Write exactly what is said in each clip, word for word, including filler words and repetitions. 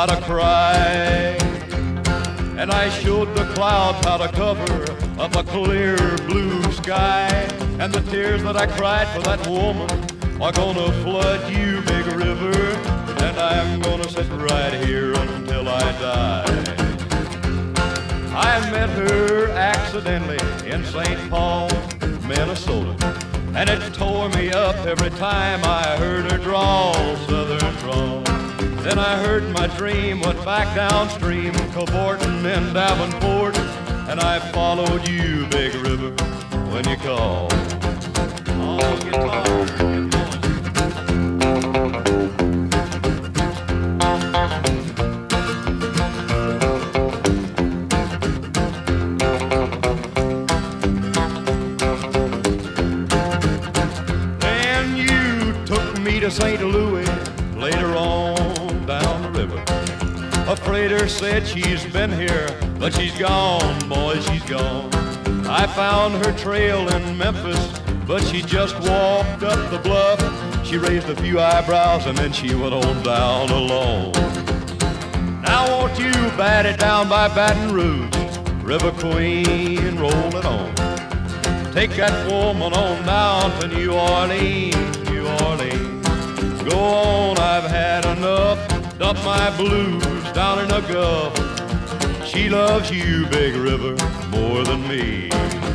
how to cry, and I showed the clouds how to cover up a clear blue sky. And the tears that I cried for that woman are gonna flood you, big river, and I'm gonna sit right here until I die. I met her accidentally in Saint Paul, Minnesota, and it tore me up every time I heard her drawl, southern drawl. Then I heard my dream went back downstream, cavorting in Davenport, and I followed you, big river, when you called. Oh, guitar, get going. Then you took me to Saint Louis later on down the river. A freighter said she's been here, but she's gone, boy, she's gone. I found her trail in Memphis, but she just walked up the bluff. She raised a few eyebrows and then she went on down alone. Now won't you bat it down by Baton Rouge, River Queen, roll it on. Take that woman on down to New Orleans, New Orleans. Go on, I've had enough, dump my blues down in the Gulf. She loves you, big river, more than me.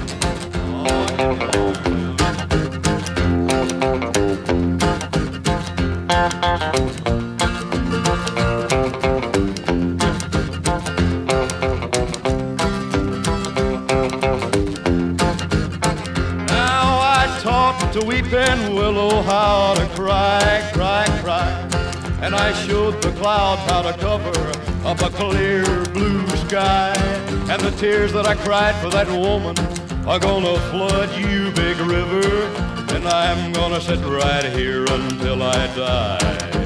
Now I talk to weeping willow how to cry, cry, cry, and I showed the clouds how to cover up a clear blue sky. And the tears that I cried for that woman are gonna flood you, big river, and I'm gonna sit right here until I die.